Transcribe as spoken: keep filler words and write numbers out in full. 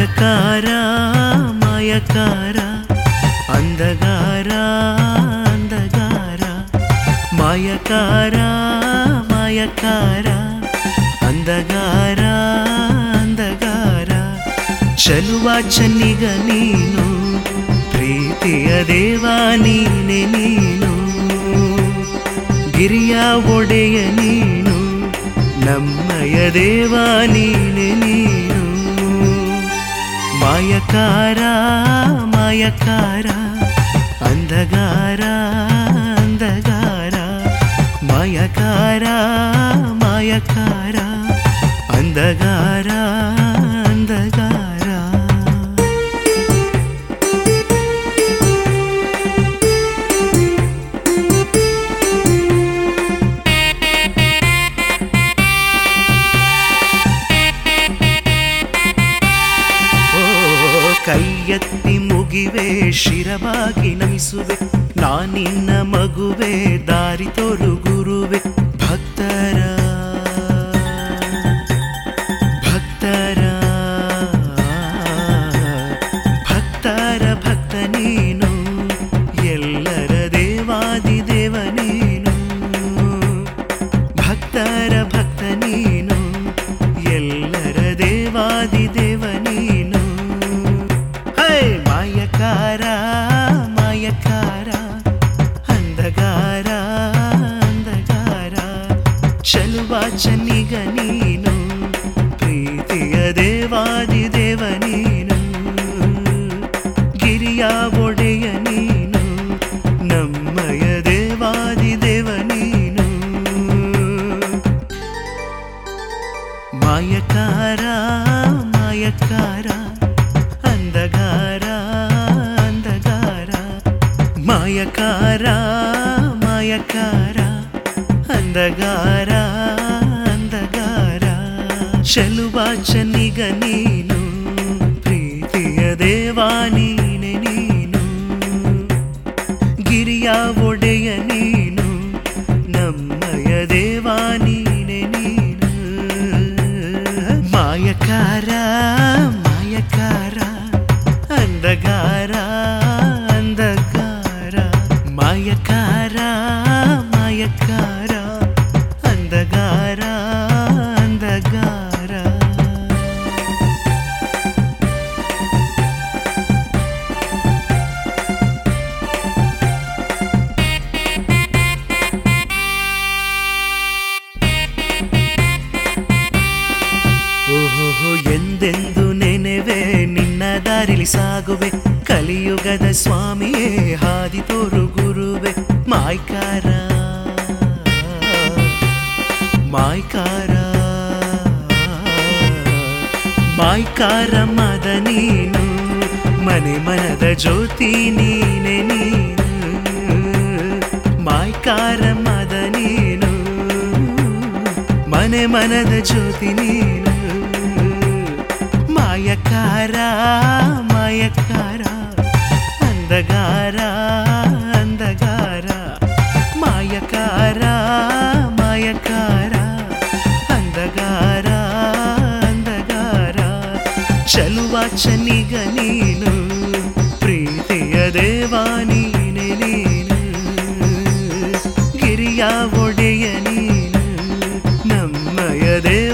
ಮಾಯಕಾರ ಮಾಯಕಾರ ಅಂಧಗಾರ ಅಂಧಗಾರ ಮಾಯಕಾರ ಮಾಯಕಾರ ಅಂಧಗಾರ ಅಂಧಗಾರ ಚಲುವ ಚನ್ನಿಗ ನೀನು ಪ್ರೀತಿಯ ದೇವ ನೀನೆ ನೀನು ಗಿರಿಯ ಒಡೆಯ ನೀನು ನಮ್ಮಯ ದೇವ ನೀನೆ ನೀನು ಮಾಯಕಾರ ಮಾಯಕಾರ ಅಂಧಗಾರ ಅಂಧಗಾರ ಮಾಯಕಾರ ಮಾಯಕಾರ ಅಂಧಗಾರ ಅಂಧಗಾರ ಕೈಯತ್ತಿ ಮುಗಿವೆ ಶಿರವಾಗಿ ನಮಿಸುವೆ ನಾನಿನ್ನ ಮಗುವೆ ದಾರಿ ತೋರು ಗುರುವೆ ಭಕ್ತರ ಭಕ್ತರ ಭಕ್ತರ ಭಕ್ತ ನೀನು ಎಲ್ಲರ ದೇವಾದಿ ದೇವ ನೀನು ಭಕ್ತರ ಭಕ್ತ ನೀನು ಎಲ್ಲರ ದೇವಾದಿ ದೇವ ನೀನು ಮಾಯಕಾರ ಮಾಯಕಾರ ಅಂಧಗಾರ ಅಂಧಗಾರ ಚಲುವ ಚನ್ನಿಗ ನೀನು ಪ್ರೀತಿಯ ದೇವಾದಿ ದೇವ ನೀನು ಗಿರಿಯ ಒಡೆಯ ನೀನು ನಮ್ಮಯ ದೇವಾದಿ ದೇವ ನೀನು ಮಾಯಕಾರ ಮಾಯಕಾರ ಅಂಧಗಾರ ಅಂಧಗಾರ ಮಾಯಕಾರ ಮಾಯಕಾರ ಅಂಧಗಾರ ಅಂಧಗಾರ ಚಲುವ ಚನ್ನಿಗ ನೀನು ಪ್ರೀತಿಯ ದೇವ ನೀನೆ ನೀನು ಗಿರಿಯ ಒಡೆಯ ನೀನು ನಮ್ಮಯ ದೇವ ನೀನೆ ನೀನು ಮಾಯಕಾರ ಮಾಯಕಾರ ಅಂಧಗಾರ ಅಂಧಗಾರ ಮಾಯಕಾರ ಮಾಯಕಾರ ಅಂಧಗಾರ ಅಂಧಗಾರ ಓಹೋ ಎಂದೆಂದು ನೆನೆವೆ ನಿನ್ನ ದಾರಿಲಿ ಸಾಗುವೆ ಕಲಿಯುಗದ ಸ್ವಾಮಿಯೇ ಹಾದಿ ತೋರು ಗುರುವೆ ಮಾಯ್ಕಾರ ಮಾಯ್ಕಾರ ಮಾಯ್ಕಾರ ಮದ ನೀನು ಮನೆ ಮನದ ಜ್ಯೋತಿ ನೀನೆ ನೀನು ಮಾಯ್ಕಾರ ಮದ ನೀನು ಮನೆ ಮನದ ಜ್ಯೋತಿ ನೀನು ಮಾಯಕಾರ ಮಾಯಕಾರ ಅಂಧಗಾರ ಅಂಧಗಾರ ಮಾಯಕಾರ ಮಾಯಕಾರ ಅಂಧಗಾರ ಅಂಧಗಾರ ಚಲುವ ಚನ್ನಿಗ ನೀನು ಪ್ರೀತಿಯ ದೇವ ನೀನೆ ನೀನು ಗಿರಿಯ ಒಡೆಯ ನೀನು ನಮ್ಮಯ ದೇವ